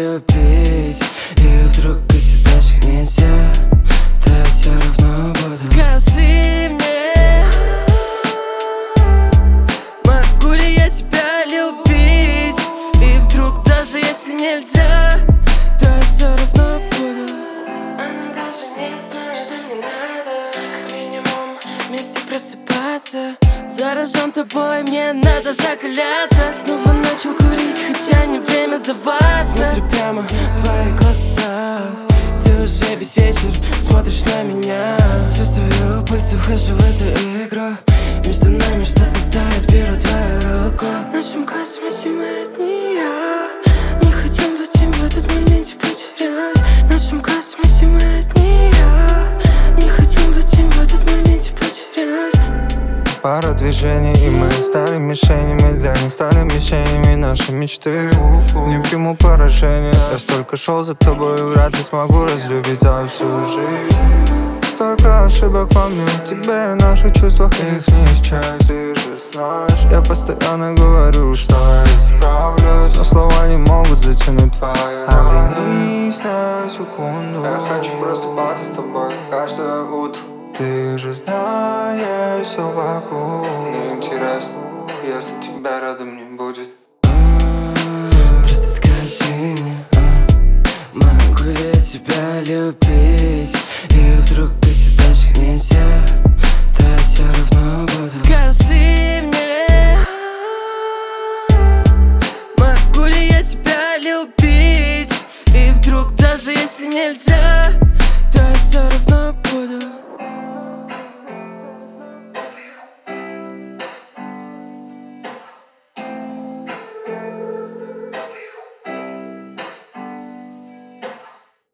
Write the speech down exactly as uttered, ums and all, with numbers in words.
любить. И вдруг если дальше нельзя, то я все равно буду. Скажи мне, могу ли я тебя любить? И вдруг даже если нельзя, то я все равно буду. Она даже не знает, что мне надо, как минимум вместе просыпаться. Заражен тобой, мне надо закаляться. Снова начал курить, хотя не время сдаваться. Смотрю прямо в твои глаза, ты уже весь вечер смотришь на меня. Чувствую пульс, ухожу в эту игру. Между нами что-то тает, беру твою руку. В нашем космосе мы одни, я не хотел бы тебя в этот моменте потерять. В нашем космосе мы одни, я не хотел бы тебя в этот моменте потерять. Пара движений, и мы стали мишенями. Для них стали мишенями наши мечты. Не приму поражение. Я столько шел за тобой, вряд ли смогу разлюбить за всю жизнь. Столько ошибок во мне, тебе и наших чувствах, их не исчезнет. Ты же знаешь, я постоянно говорю, что я исправлюсь, но слова не могут затянуть твои. Оглянись на секунду. Я хочу просыпаться с тобой каждое утро. Ты же знаешь все вокруг. Мне интересно, если тебя рядом не будет. Просто скажи мне, могу ли я тебя любить? И вдруг если дальше нельзя, то я все равно буду. Скажи мне, могу ли я тебя любить? И вдруг даже если нельзя, то я все равно